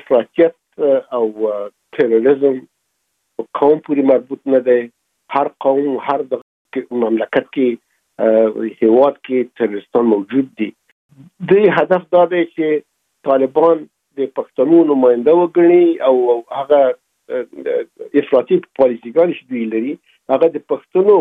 افراطیت او تروریزم قوم پورې مربوط نه دی. هر قوم هر مملکت کې هیواد کې تروریستان موجود دي. دوی هدف دا دی چې طالبان د پښتنو نماینده وګڼي او هغه افراطي پالیسیګانې چې دوی لري هغه د پښتنو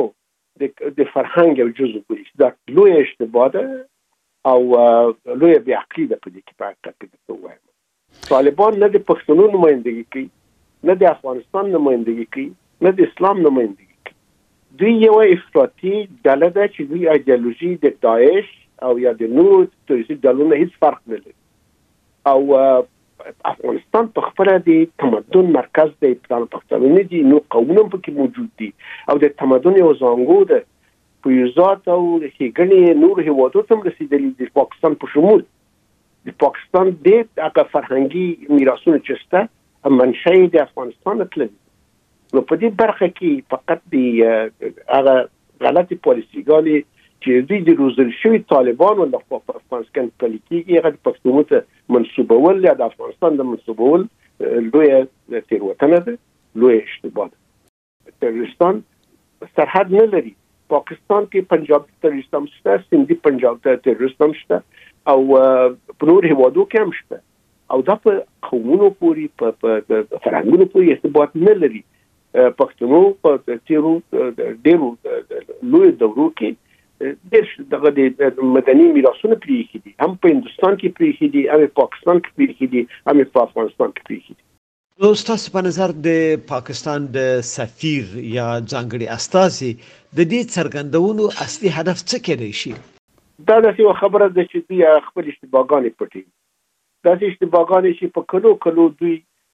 د فرهنګ یو جزء بولي. دا لوی اشتباه ده او لوی بې عقلي ده په دې کې. په حقیقت کې درته ووایم طالبان نه د پښتنو نمایندګي کوي، نه د افغانستان نمایندګي کوي، نه د اسلام نمایندګي کوي. دوی یو افراطي ډله ده چې دوی ایډیالوژي د داعش او یا د نورو تروریستي ډلو نه هیڅ فرق نه لري. او افغانستان په خپل د تمدن مرکز دی. پښتانه نه دي، نو قومونه پکې موجود دي او د تمدن یو زانګو ده. فیوزات او ښېګڼې نور هیوادو ته هم رسېدلي د پاکستان په شمول. د پاکستان ډېر هغه فرهنګي میراثونه چې شته منشأ یې د افغانستان تللي. نو په دې برخه کې فقط د هغه غلطې پالیسیګانې چې دوی د روزل شوي طالبانو لخوا په افغانستان پلي کېږي هغه د پښتنو ته منسوبول یا د افغانستان د منسوبول لویه تېروتنه ده، لویه اشتباه ده. تروریستان سرحد نه لري. پاکستان کې پنجاب تروریست هم شته، سندي پنجاب تروریست هم شته او په نور هیوادو کې هم شته او دا په قومونو پورې په فرهنګونو پورې ارتباط نه لري. پښتنو په تیرو ډېرو لوی دورو کې ډېر دغه د مدني میراثونه پرېښي دي، هم په هندوستان کې پرېښي دي، هم په پاکستان کې پرېښي دي، هم په افغانستان کې پرېښي دي. نو ستاسو په نظر د پاکستان د سفیر یا ځانګړي استازي د دې څرګندونو اصلي هدف څه کېدای شي؟ دا داسې یوه خبره ده چې دوی خپل اشتباهګانې پټوي. داسې اشتباهګانې چې په کلو دوی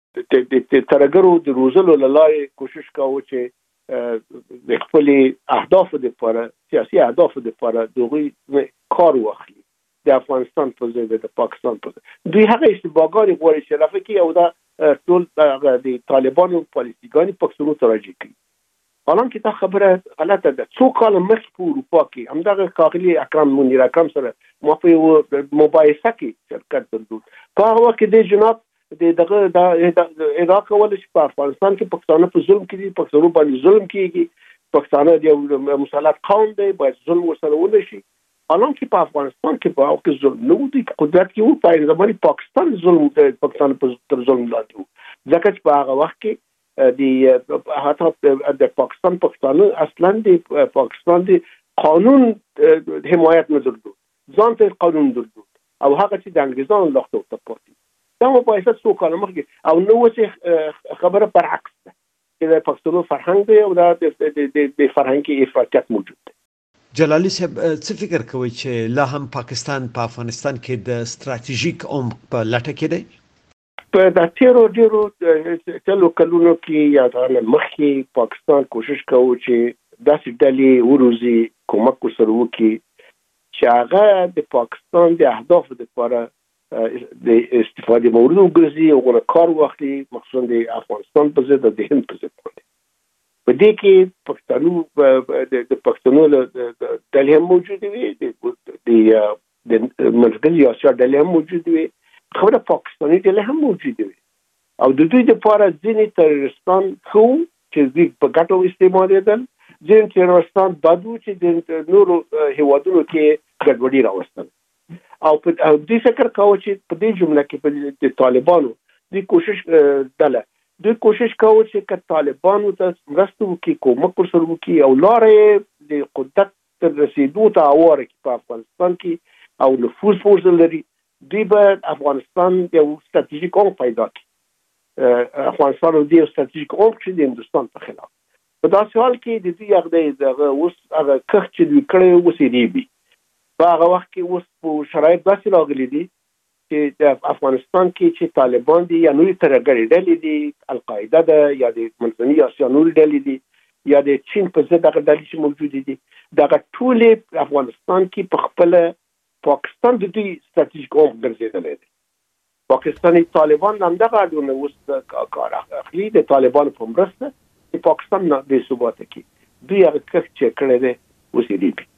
د ترهګرو د روزلو له لارې کوشش کاوه چې د خپلې اهدافو دپاره، سیاسي اهدافو دپاره د هغوی کار واخلي د افغانستان په ضد، د پاکستان په ضد. دوی هغه اشتباهګانې غواړي چې رفع کړي او دا ټول د طالبانو پالیسیګانې پښتنو ته راجع کړي. حالانکه دا خبره غلطه ده. څو کاله مخکې په اروپا کې همدغه ښاغلي منیر اکرم سره ما په یوه مباحثه کې شرکت درلود. په هغه وخت کې د جناب دغه ادعا کوله چې په افغانستان کې پښتانه په ظلم کې دي، پښتنو باندې ظلم کېږي، پښتانه د یو مسلط قوم دی، باید ظلم ورسره ونه شي. حالانکه په افغانستان کې په هغه کې ظلم نه و. دوی په قدرت کې و، په عین زمان پاکستان ظلم پښتانه تر ظلم لاندې و، ځکه چې په هغه وخت کې حتی د پاکستان پښتانه اصلا د پاکستان د قانون حمایت نه درلود، ځان ته قانون درلود او هغه چې د انګریزانو لخوا ورته پاتې. دا مباحثه څو کاله مخکې او نو اوس خبره برعکس ده چې د پښتنو فرهنګ دی او دا د فرهنګي افراطیت موجود دی. جلالي صاحب څه فکر کوئ چې لا هم پاکستان په افغانستان کې د ستراتیژیک عمق په لټه کې دی؟ په د تیرو ډېرو کلونو کې یا د مخکې پاکستان کوشش کوي چې داسې ډلې وروزي، کومک ورسره وکړي چې هغه د پاکستان د اهدافو دپاره د استفادې مورد وګرځي او هغونه کار واخلي، مخصوصا د افغانستان په ضد او د هند په ضد باندې. په دې کې د پښتنو ډلې هم موجودې وي، د مرکزي اسیا ډلې هم موجودې وي، خبره پاکستاني ډلې هم موجودې وي او د دوی دپاره ځینې تروریستان ښه وو چې دوی په ګټو استعمالېدل، ځینې تروریستان بد وو چې د نورو هیوادونو کې ګډوډي راوستل. او دوی فکر کاوه چې په دې جمله کې د طالبانو دوی کوشش کاوه چې که طالبانو ته مرسته وکړي، کومک ورسره وکړي او لاره یې د قدرت تر رسېدو ته هواره کړي په افغانستان کې او نفوذ ورسره لري، دوی به افغانستان یو ستراتیژیک عمق پیدا کړي. افغانستان د یو ستراتیژیک عمق چې د هندوستان په خلاف. په داسې حال کې د دوی هغه اوس هغه کښت چې دوی کړی اوس یې ریبي. په هغه وخت کې اوس په شرایط داسې راغلي دي چې د افغانستان کې چې طالبان دي یا نورې ترهګرې ډلې دي، القاعده ده یا د منځني اسیا نورې ډلې دي یا د چین په ضد هغه ډلې چې موجودې دي، دغه ټولې افغانستان کې په خپله پاکستان د دوی ستراتیژیک عمق ګرځېدلی دی. پاکستاني طالبان همدغه اډونه اوس کار اخلي د طالبانو په مرسته چې پاکستان بې ثباته کړي. دوی هغه کښت چې کړی دی اوس یې ریبي.